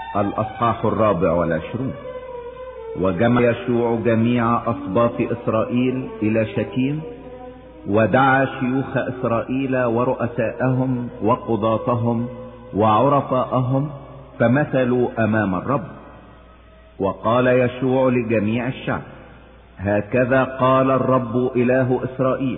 الأصحاح 24. وجمع يشوع جميع أسباط إسرائيل إلى شكيم، ودعا شيوخ إسرائيل ورؤساءهم وقضاتهم وعرفاءهم، فمثلوا أمام الرب. وقال يشوع لجميع الشعب: هكذا قال الرب إله إسرائيل: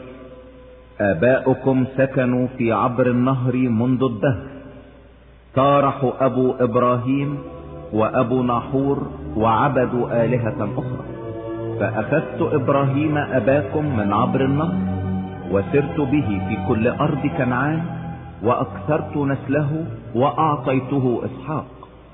آباؤكم سكنوا في عبر النهر منذ الدهر، طارح أبو إبراهيم وأبو ناحور وعبدوا آلهة أخرى، فأخذت إبراهيم أباكم من عبر النهر، وسرت به في كل أرض كنعان، وأكثرت نسله، وأعطيته إسحاق،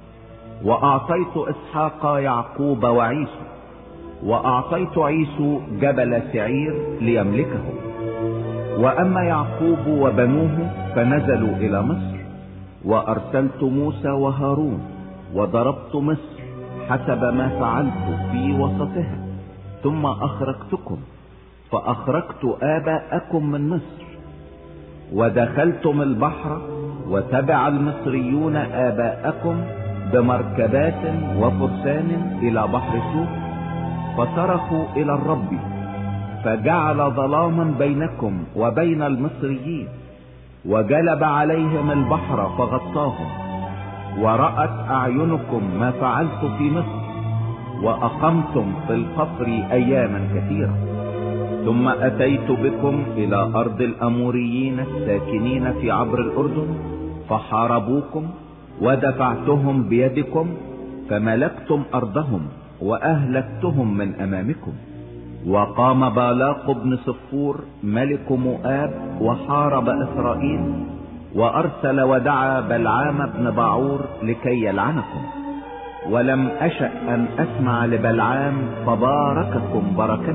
وأعطيت إسحاق يعقوب وعيسو، وأعطيت عيسو جبل سعير ليملكه. وأما يعقوب وبنوه فنزلوا إلى مصر، وأرسلت موسى وهارون وضربت مصر حسب ما فعلت في وسطها، ثم أخرجتكم فأخرجت آباءكم من مصر. ودخلتم البحر، وتبع المصريون آباءكم بمركبات وفرسان إلى بحر سوق، فصرخوا إلى الرب، فجعل ظلاما بينكم وبين المصريين، وجلب عليهم البحر فغطاهم. ورأت أعينكم ما فعلت في مصر، وأقمتم في القصر أياما كثيرة. ثم أتيت بكم إلى أرض الأموريين الساكنين في عبر الأردن، فحاربوكم ودفعتهم بيدكم، فملكتم أرضهم وأهلكتهم من أمامكم. وقام بالاق بن صفور ملك مؤاب وحارب إسرائيل، وأرسل ودعا بلعام بن باعور لكي يلعنكم. ولم أشأ أن أسمع لبلعام، فبارككم بركة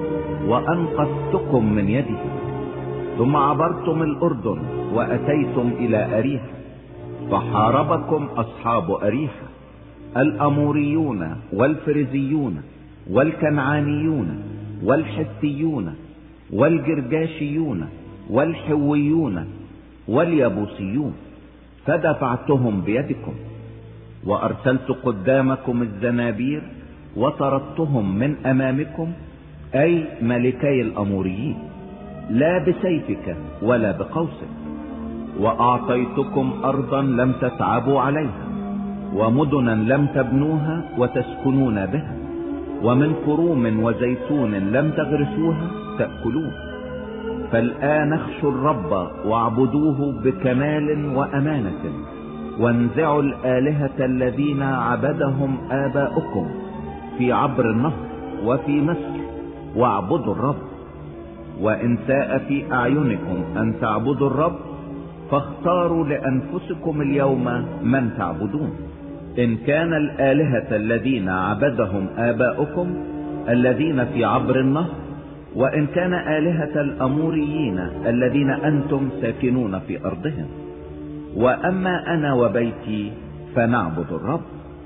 وأنقذتكم من يده. ثم عبرتم الأردن وأتيتم إلى أريحة، فحاربكم أصحاب أريحة الأموريون والفريزيون والكنعانيون والحثيون والجرجاشيون والحويون واليبوسيون، فدفعتهم بيدكم. وأرسلت قدامكم الزنابير وطردتهم من أمامكم، أي ملكي الأموريين، لا بسيفك ولا بقوسك. وأعطيتكم أرضا لم تتعبوا عليها، ومدنا لم تبنوها وتسكنون بها، ومن كروم وزيتون لم تغرسوها تأكلون. فالآن اخشوا الرب واعبدوه بكمال وأمانة، وانزعوا الآلهة الذين عبدهم آباؤكم في عبر النهر وفي مصر، واعبدوا الرب. وإن ساء في أعينكم أن تعبدوا الرب، فاختاروا لأنفسكم اليوم من تعبدون، إن كان الآلهة الذين عبدهم آباؤكم الذين في عبر النهر، وإن كان آلهة الأموريين الذين أنتم ساكنون في أرضهم. وأما أنا وبيتي فنعبد الرب.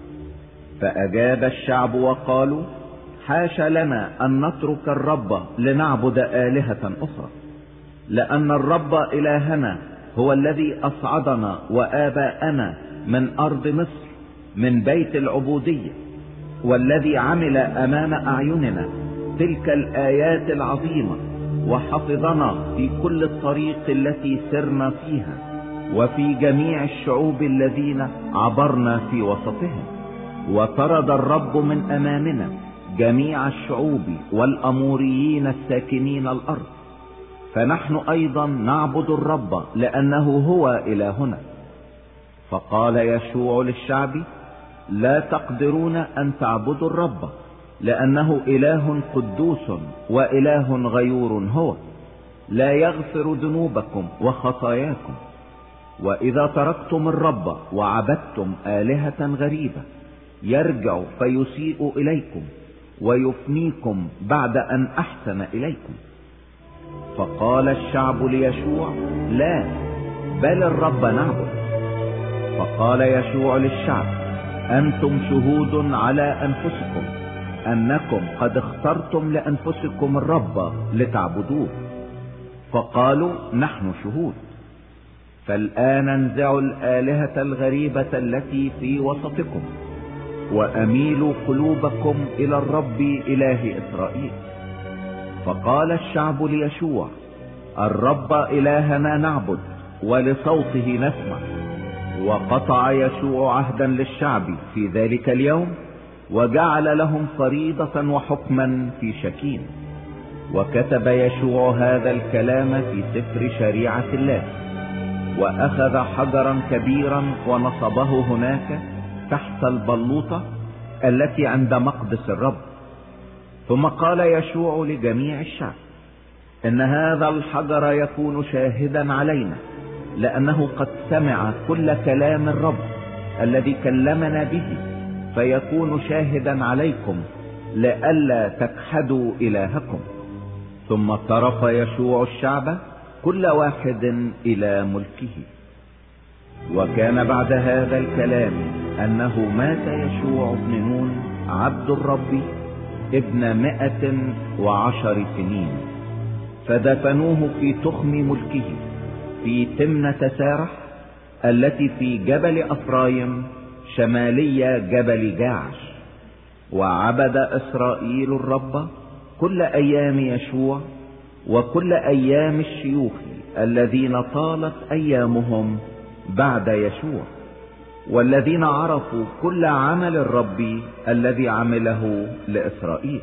فأجاب الشعب وقالوا: حاش لنا أن نترك الرب لنعبد آلهة أخرى، لأن الرب إلهنا هو الذي أصعدنا وآباءنا من أرض مصر من بيت العبودية، والذي عمل أمام أعيننا تلك الآيات العظيمة، وحفظنا في كل الطريق التي سرنا فيها، وفي جميع الشعوب الذين عبرنا في وسطهم. وطرد الرب من أمامنا جميع الشعوب والأموريين الساكنين الأرض، فنحن أيضا نعبد الرب لأنه هو إلهنا. فقال يشوع للشعب: لا تقدرون أن تعبدوا الرب، لأنه إله قدوس وإله غيور هو، لا يغفر ذنوبكم وخطاياكم. وإذا تركتم الرب وعبدتم آلهة غريبة، يرجع فيسيء إليكم ويفنيكم بعد أن أحسن إليكم. فقال الشعب ليشوع: لا، بل الرب نعبد. فقال يشوع للشعب: أنتم شهود على أنفسكم أنكم قد اخترتم لأنفسكم الرب لتعبدوه. فقالوا: نحن شهود. فالآن انزعوا الآلهة الغريبة التي في وسطكم، وأميلوا قلوبكم إلى الرب إله إسرائيل. فقال الشعب ليشوع: الرب إلهنا نعبد ولصوته نسمع. وقطع يشوع عهدا للشعب في ذلك اليوم، وجعل لهم فريضة وحكما في شكيم. وكتب يشوع هذا الكلام في سفر شريعة الله، وأخذ حجرا كبيرا ونصبه هناك تحت البلوطة التي عند مقدس الرب. ثم قال يشوع لجميع الشعب: إن هذا الحجر يكون شاهدا علينا، لأنه قد سمع كل كلام الرب الذي كلمنا به، فيكون شاهدا عليكم لئلا تكحدوا إلهكم. ثم صرف يشوع الشعب كل واحد إلى ملكه. وكان بعد هذا الكلام أنه مات يشوع بن نون عبد الرب ابن 110 سنين، فدفنوه في تخم ملكه في تمنة سارح التي في جبل أفرايم شمالي جبل جاعش. وعبد إسرائيل الرب كل أيام يشوع وكل أيام الشيوخ الذين طالت أيامهم بعد يشوع، والذين عرفوا كل عمل الرب الذي عمله لإسرائيل.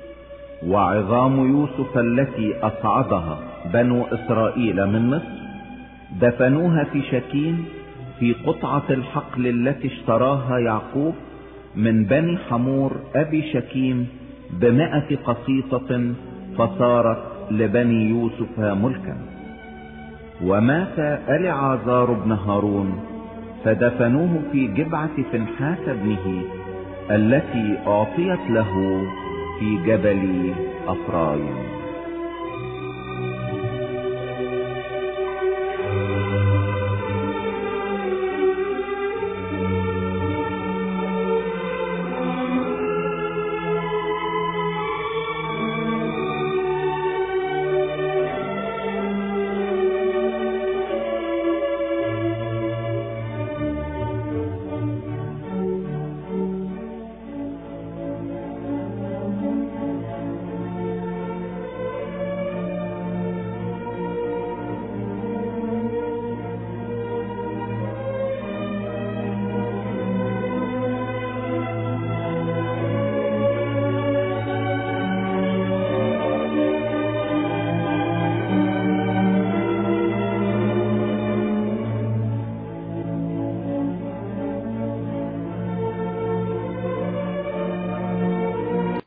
وعظام يوسف التي أصعدها بنو إسرائيل من مصر دفنوها في شكيم في قطعة الحقل التي اشتراها يعقوب من بني حمور أبي شكيم ب100 قسيطة، فصارت لبني يوسف ملكا. ومات ألعازار بن هارون فدفنوه في جبعة فنحاس ابنه التي أعطيت له في جبل أفرايم.